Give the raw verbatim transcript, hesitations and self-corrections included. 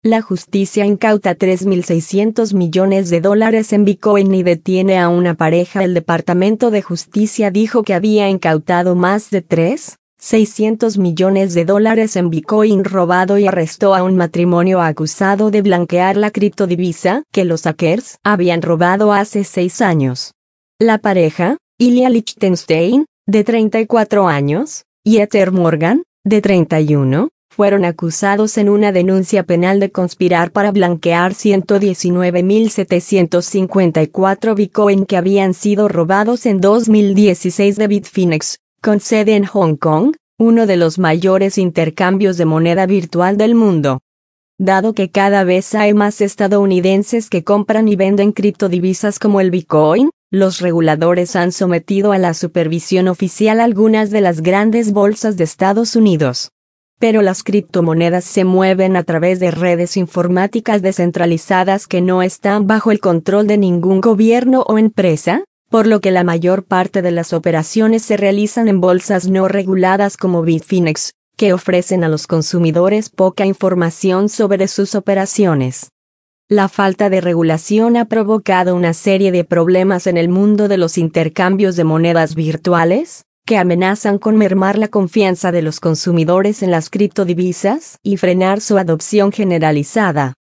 La justicia incauta tres mil seiscientos millones de dólares en Bitcoin y detiene a una pareja. El Departamento de Justicia dijo que había incautado más de tres mil seiscientos millones de dólares en Bitcoin robado y arrestó a un matrimonio acusado de blanquear la criptodivisa que los hackers habían robado hace seis años. La pareja, Ilya Lichtenstein, de treinta y cuatro años, y Ether Morgan, de treinta y uno, fueron acusados en una denuncia penal de conspirar para blanquear ciento diecinueve mil setecientos cincuenta y cuatro Bitcoin que habían sido robados en dos mil dieciséis de Bitfinex, con sede en Hong Kong, uno de los mayores intercambios de moneda virtual del mundo. Dado que cada vez hay más estadounidenses que compran y venden criptodivisas como el Bitcoin, los reguladores han sometido a la supervisión oficial algunas de las grandes bolsas de Estados Unidos. Pero las criptomonedas se mueven a través de redes informáticas descentralizadas que no están bajo el control de ningún gobierno o empresa, por lo que la mayor parte de las operaciones se realizan en bolsas no reguladas como Bitfinex, que ofrecen a los consumidores poca información sobre sus operaciones. La falta de regulación ha provocado una serie de problemas en el mundo de los intercambios de monedas virtuales, que amenazan con mermar la confianza de los consumidores en las criptodivisas y frenar su adopción generalizada.